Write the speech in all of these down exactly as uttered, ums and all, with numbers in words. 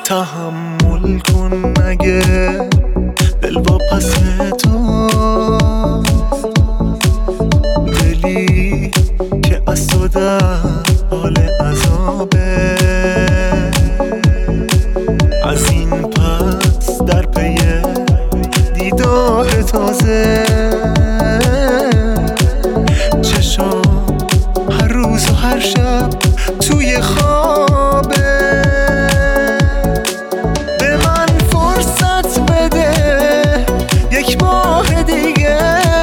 تحمل کن مگه دل واپس تو، دلی که از تو در حال عذابه. از این پس در پی دیدار تازه، چشام هر روز و هر شب توی خوابه. به من فرصت بده یک ماه دیگه،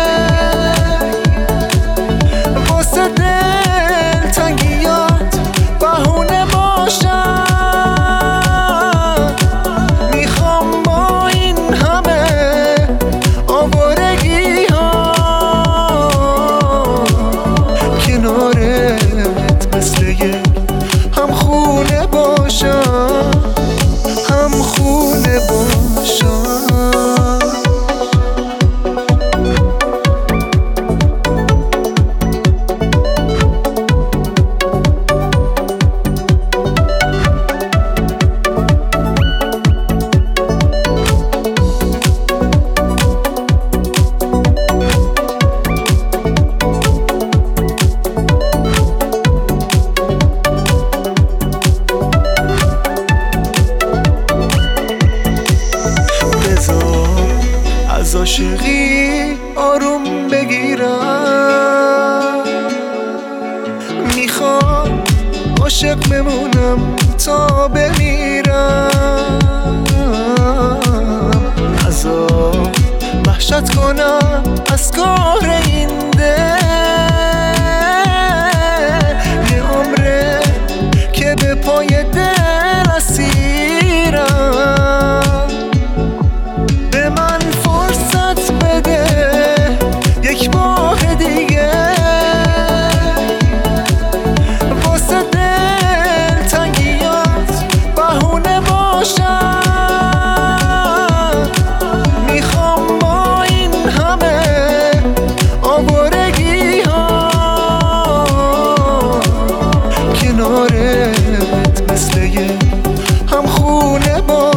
واسه دل تنگیات بهونه باشم. میخوام با این همه آوارگی ها کنارت مثل یک هم خونه باشم، هم خونه باشم. از عاشقی آروم بگیرم، میخوام عاشق بمونم تا بمیرم. عذاب وحشت کنم از کار این دل، یه عمره که به پای دل اسیرم. به من فرصت بده یک ماه دیگه، واسه دل تنگیات بهونه باشم. میخوام با این همه آوارگی ها کنارت مثل یک هم خونه باشم.